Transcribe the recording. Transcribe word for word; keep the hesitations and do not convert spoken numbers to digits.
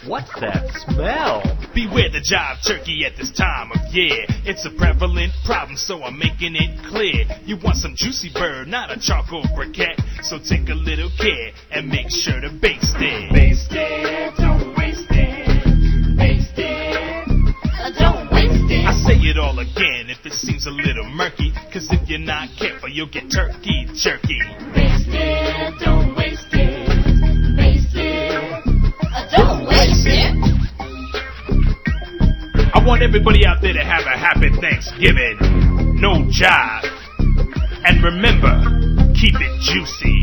What's that smell? Beware the jive turkey at this time of year. It's a prevalent problem, so I'm making it clear. You want some juicy bird, not a charcoal briquette. So take a little care and make sure to baste it. Baste it, don't waste it. Baste it, uh, don't waste it. I say it all again if it seems a little murky, cause if you're not careful, you'll get turkey jerky. Baste it, don't waste it. Baste it, uh, don't waste it. I want everybody out there to have a happy Thanksgiving. No jive. And remember, keep it juicy.